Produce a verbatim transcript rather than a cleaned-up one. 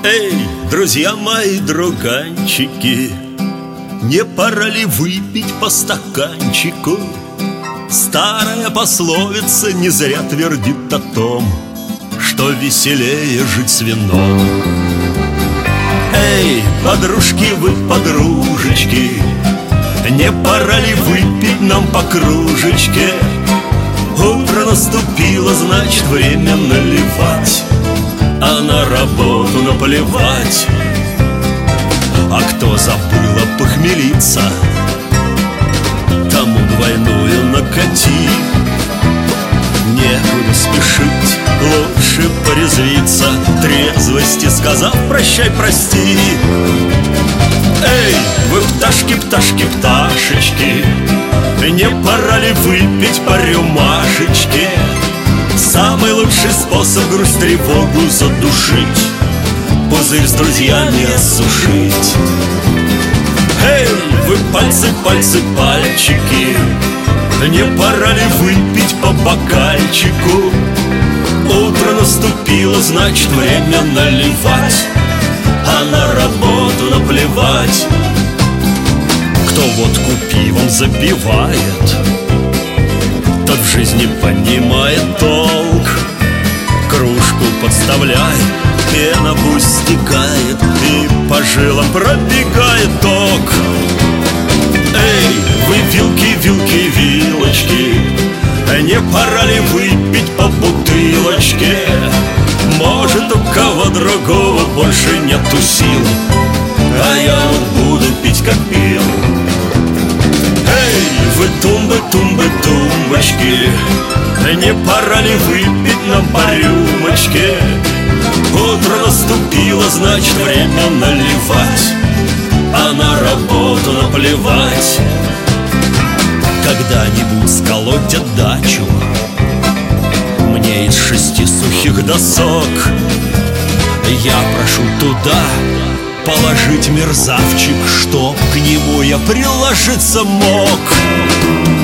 Эй, друзья мои, друганчики, не пора ли выпить по стаканчику? Старая пословица не зря твердит о том, что веселее жить с вином. Эй, подружки вы, подружечки, не пора ли выпить нам по кружечке? Утро наступило, значит, время наливать, а на работу наплевать. А кто забыл похмелиться, тому двойную накати. Некуда спешить, лучше порезвиться, трезвости сказав прощай, прости. Эй, вы пташки, пташки, пташечки, не пора ли выпить по рюмашечке? Самый лучший способ грусть, тревогу задушить, пузырь с друзьями осушить. Эй, вы пальцы, пальцы, пальчики, не пора ли выпить по бокальчику? Утро наступило, значит, время наливать, а на работу наплевать. Кто водку пивом запивает, тот в жизни понимает толк. Кружку подставляй, пена пусть стекает, и по жилам пробегает ток. Эй, вы вилки, вилки, вилочки, не пора ли выпить по бутылочке? Может, у кого другого больше нету сил, а я вот буду пить как пил. Эй, вы тумбы, тумбы, тумбочки, не пора ли выпить нам по рюмочке? Утро наступило, значит, время наливать, а на работу наплевать. Когда-нибудь сколотят дачу мне из шести сухих досок, я прошу туда положить мерзавчик, чтоб к нему я приложиться мог.